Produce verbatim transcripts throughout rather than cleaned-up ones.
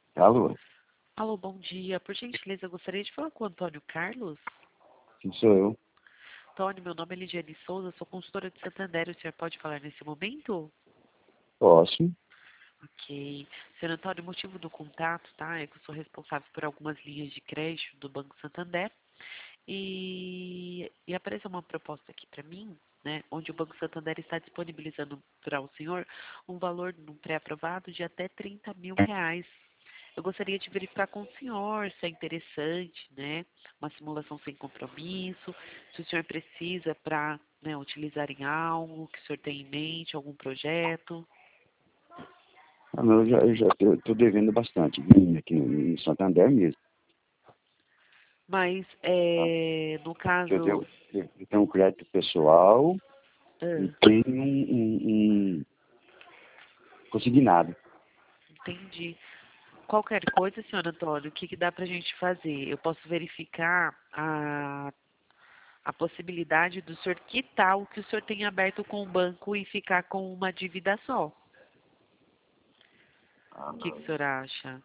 Alô, Alô, bom dia. Por gentileza, eu gostaria de falar com o Antônio Carlos. quem sou eu? Antônio, meu nome é Lidiane Souza, sou consultora de Santander. O senhor pode falar nesse momento? Posso? Ok. Senhor Antônio, o motivo do contato, tá? É que eu sou responsável por algumas linhas de crédito do Banco Santander e, e apareceu uma proposta aqui para mim, né? Onde o Banco Santander está disponibilizando para o senhor um valor num pré-aprovado de até trinta mil reais. Eu gostaria de verificar com o senhor se é interessante, né? Uma simulação sem compromisso, se o senhor precisa para, né, utilizar em algo que o senhor tem em mente, algum projeto. Ah, não, eu já, eu já estou devendo bastante viu, aqui em Santander mesmo. Mas, Tá? é, no Que Eu caso, tenho, eu tenho um crédito pessoal e ah, tenho um, um, um consignado. entendi. Qualquer coisa, senhor Antônio, o que, que dá para a gente fazer? Eu posso verificar a, a possibilidade do senhor quitar o que o senhor tem aberto com o banco e ficar com uma dívida só. O Ah, que, que não. o senhor acha?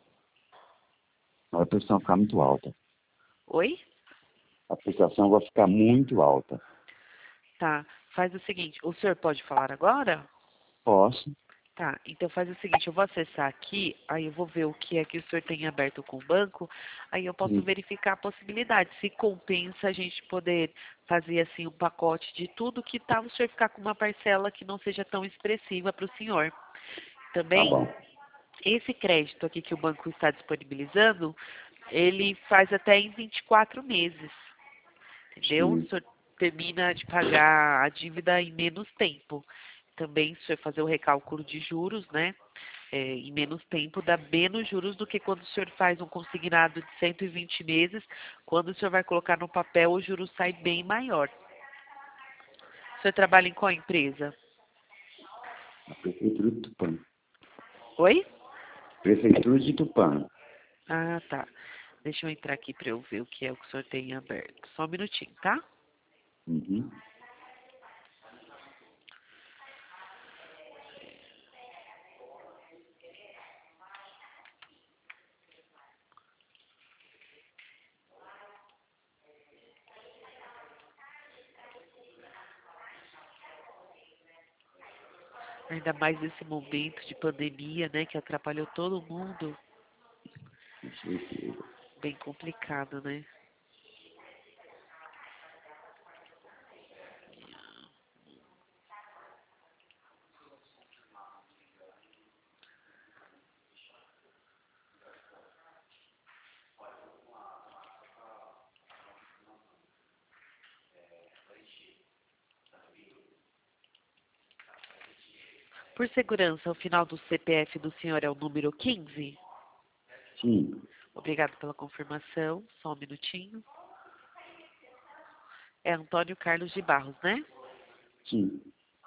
A prestação vai ficar muito alta. Oi? A prestação vai ficar muito alta. Tá, faz o seguinte, o senhor pode falar agora? Posso? Tá, então faz o seguinte, eu vou acessar aqui, aí eu vou ver o que é que o senhor tem aberto com o banco, aí eu posso Sim. verificar a possibilidade, se compensa a gente poder fazer assim um pacote de tudo, que tal o senhor ficar com uma parcela que não seja tão expressiva para o senhor. Tá Também, bom. esse crédito aqui que o banco está disponibilizando, ele faz até em vinte e quatro meses, entendeu? O Sim. senhor termina de pagar a dívida em menos tempo. Também, se o senhor fazer o recálculo de juros, né, é, em menos tempo, dá menos juros do que quando o senhor faz um consignado de cento e vinte meses, quando o senhor vai colocar no papel, o juro sai bem maior. O senhor trabalha em qual empresa? A Prefeitura de Tupã. Oi? Prefeitura de Tupã. Ah, tá. Deixa eu entrar aqui para eu ver o que é o que o senhor tem aberto. Só um minutinho, tá? Uhum. Ainda mais nesse momento de pandemia, né, que atrapalhou todo mundo. Com certeza. Bem complicado, né? Por segurança, o final do C P F do senhor é o número quinze? Sim. Obrigado pela confirmação. Só um minutinho. É Antônio Carlos de Barros, né? Sim.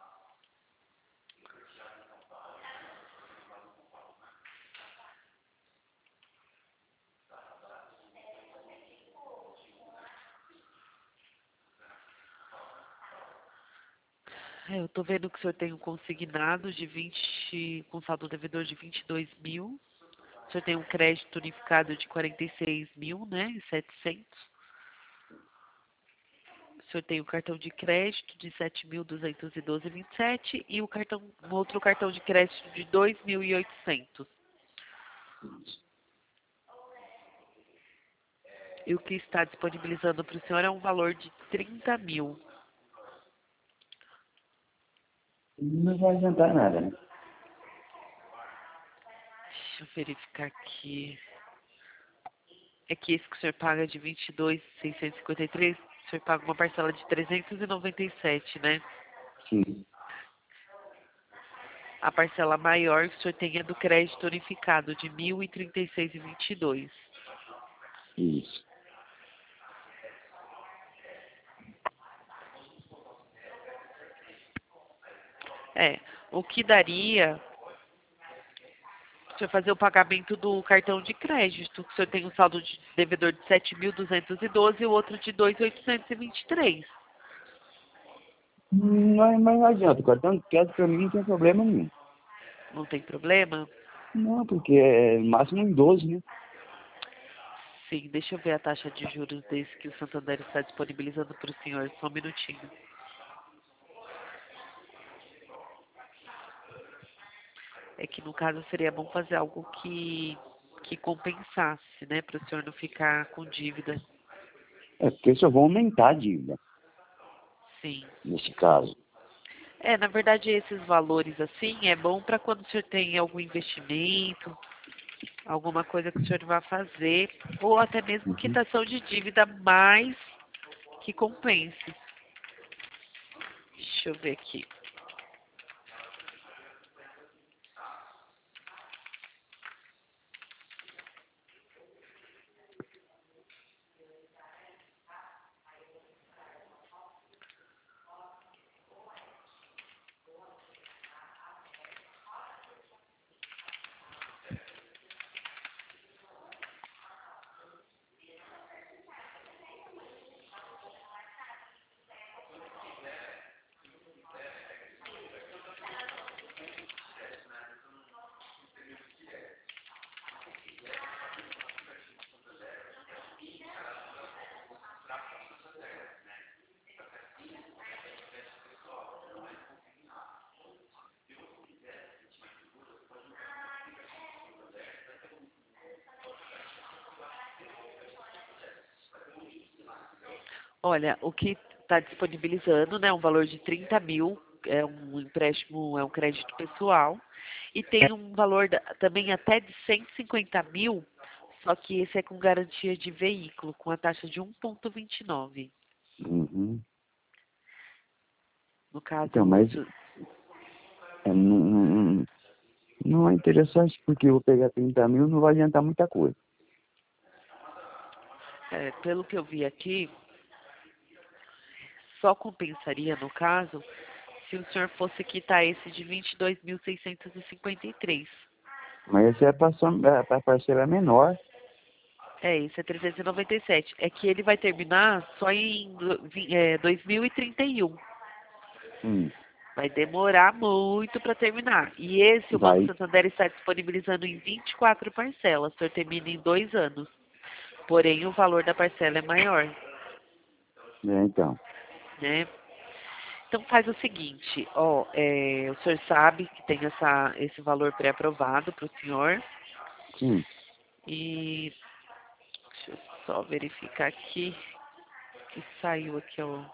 É, eu tô vendo que o senhor tem um consignado de vinte, com saldo devedor de vinte e dois mil. O senhor tem um crédito unificado de quarenta e seis mil, né? E setecentos. O senhor tem o cartão de crédito de sete mil duzentos e doze vírgula vinte e sete e o cartão, um outro cartão de crédito de dois mil e oitocentos. E o que está disponibilizando para o senhor é um valor de trinta mil. Não vai adiantar nada, né? Deixa eu verificar aqui. É que esse que o senhor paga de vinte e dois mil seiscentos e cinquenta e três, o senhor paga uma parcela de trezentos e noventa e sete, né? Sim. A parcela maior que o senhor tem é do crédito unificado, de mil e trinta e seis vírgula vinte e dois. Isso. É, o que daria o senhor fazer o pagamento do cartão de crédito, que o senhor tem um saldo de devedor de sete mil duzentos e doze e o outro de dois mil oitocentos e vinte e três. Mas, mas não adianta. O cartão de crédito para mim não tem problema nenhum. Não tem problema? Não, porque é máximo em doze, né? Sim, deixa eu ver a taxa de juros desse que o Santander está disponibilizando para o senhor. Só um minutinho. É que no caso seria bom fazer algo que, que compensasse, né? Para o senhor não ficar com dívida. É porque só vão aumentar a dívida, Sim. nesse caso. É, na verdade, esses valores assim é bom para quando o senhor tem algum investimento, alguma coisa que o senhor vai fazer, ou até mesmo Uhum. quitação de dívida mais que compense. Deixa eu ver aqui. Olha, o que está disponibilizando, né, um valor de trinta mil, é um empréstimo, é um crédito pessoal, e tem um valor da- também até de cento e cinquenta mil, só que esse é com garantia de veículo, com a taxa de um vírgula vinte e nove. Uhum. No caso, Então, mas isso- é, não, não, não é interessante porque eu vou pegar trinta mil não vai adiantar muita coisa. é, pelo que eu vi aqui, só compensaria, no caso, se o senhor fosse quitar esse de vinte e dois mil seiscentos e cinquenta e três. Mas essa é para parcela menor. É, esse é trezentos e noventa e sete. É que ele vai terminar só em do- vi- é, dois mil e trinta e um. Hum, Vai demorar muito para terminar. E esse, o Banco vai, Santander está disponibilizando em vinte e quatro parcelas. O senhor termina em dois anos. Porém, o valor da parcela é maior, né, então. né? Então, faz o seguinte, ó, é, o senhor sabe que tem essa, esse valor pré-aprovado para o senhor. Sim. E deixa eu só verificar aqui que saiu aqui, ó.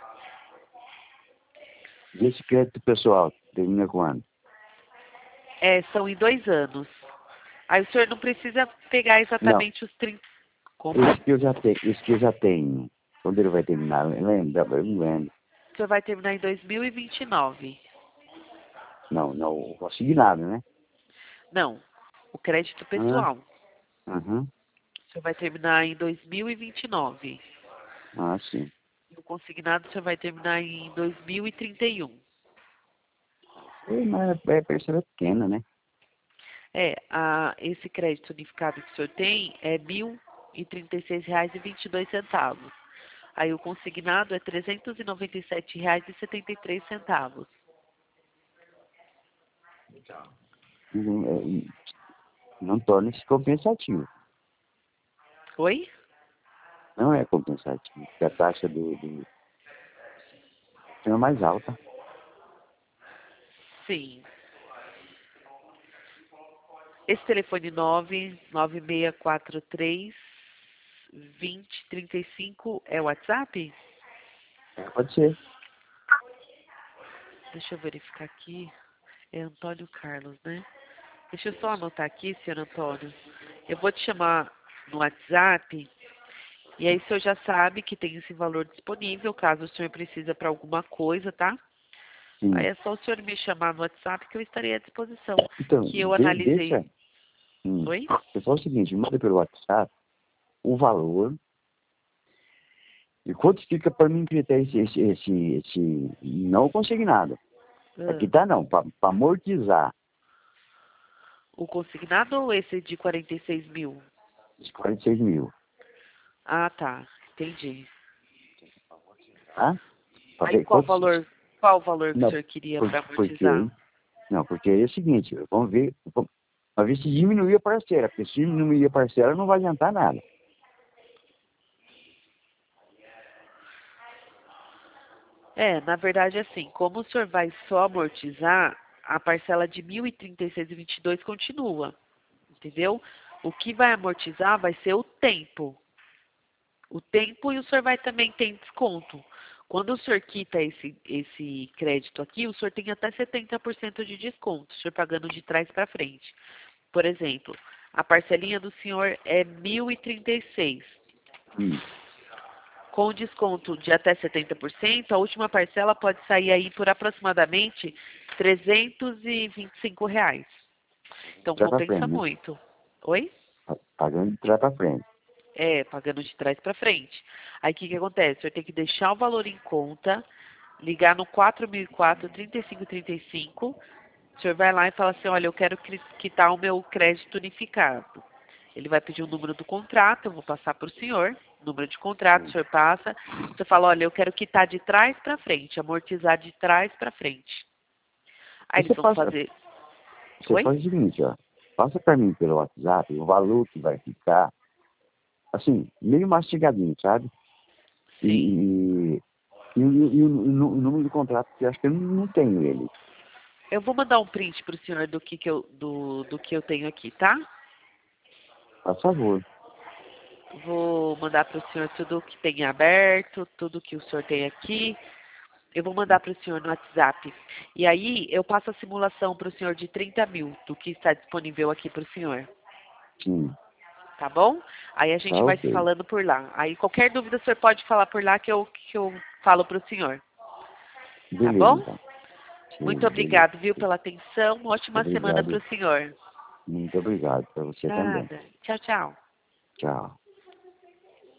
E esse crédito pessoal, termina quando? É, são em dois anos. Aí o senhor não precisa pegar Não, exatamente os trinta. Como? esse que eu já tenho, esse que eu já tenho. Quando ele vai terminar? Lembra? Eu não lembro. O senhor vai terminar em dois mil e vinte e nove. Não, não, o consignado, né? Não, o crédito Ah, pessoal. aham. O senhor vai terminar em dois mil e vinte e nove. Ah, sim. E o consignado o senhor vai terminar em dois mil e trinta e um. É, mas é parcela pequena, né? É, a, esse crédito unificado que o senhor tem é mil e trinta e seis reais e vinte e dois centavos. Aí o consignado é trezentos e noventa e sete reais e setenta e três centavos. Não, é, não torna-se compensativo. Oi? Não é compensativo, porque a taxa do, do é mais alta. Sim. Esse telefone nove nove seis quatro três dois zero três cinco é o WhatsApp? É, pode ser. Deixa eu verificar aqui. É Antônio Carlos, né? Deixa eu só anotar aqui, senhor Antônio. Eu vou te chamar no WhatsApp e aí o senhor já sabe que tem esse valor disponível, caso o senhor precisa para alguma coisa, tá? Aí Sim. é só o senhor me chamar no WhatsApp que eu estarei à disposição. Então, Que eu de, deixa. analisei. Hum, Oi? você faz o seguinte, manda pelo WhatsApp o valor e quanto fica para mim ter esse, esse, esse, esse. Não consignado. Ah, Aqui tá não, para amortizar o consignado ou esse de quarenta e seis mil? os quarenta e seis mil. Ah, tá. Entendi. Tá? Para Aí ver qual quantos. valor, qual valor que o Não, senhor queria por- para porque. amortizar? Não, porque é o seguinte, vamos ver. Para ver se diminuir a parcela, porque se diminuir a parcela não vai adiantar nada. É, na verdade, assim, como o senhor vai só amortizar, a parcela de mil e trinta e seis e vinte e dois continua, entendeu? O que vai amortizar vai ser o tempo. O tempo e o senhor vai também ter desconto. Quando o senhor quita esse, esse crédito aqui, o senhor tem até setenta por cento de desconto, o senhor pagando de trás para frente. Por exemplo, a parcelinha do senhor é mil e trinta e seis. Hum. Com desconto de até setenta por cento, a última parcela pode sair aí por aproximadamente trezentos e vinte e cinco reais. Então Trás para compensa frente, né? muito. Oi? Pagando de trás para frente. É, pagando de trás para frente. Aí o que, que acontece? O senhor tem que deixar o valor em conta, ligar no quatro mil e quatro, trinta e cinco trinta e cinco. O senhor vai lá e fala assim, olha, eu quero quitar o meu crédito unificado. Ele vai pedir o número do contrato, eu vou passar para o senhor, número de contrato, o Sim. senhor passa. Você fala, olha, eu quero quitar de trás para frente, amortizar de trás para frente. Aí eles Você vão passa, fazer... você Oi? faz o seguinte, ó. Passa para mim pelo WhatsApp o valor que vai ficar, assim, meio mastigadinho, sabe? E, Sim. e, e, o- e o, o- o número do contrato, que eu acho que eu não, não tenho ele. Eu vou mandar um print para o senhor do que, que eu, do, do que eu tenho aqui, tá? Por favor. Vou mandar para o senhor tudo que tem aberto, tudo que o senhor tem aqui. Eu vou mandar para o senhor no WhatsApp. E aí eu passo a simulação para o senhor de trinta mil, do que está disponível aqui para o senhor. Sim, Tá bom? Aí a tá gente vai se ok. falando por lá. Aí qualquer dúvida o senhor pode falar por lá que eu, que eu falo para o senhor. Tá Beleza, bom? então. Muito Sim, beleza. obrigado, viu, pela atenção. Ótima semana para Obrigado. o senhor. Muito obrigado para você também. Nada. Tchau, tchau. Tchau.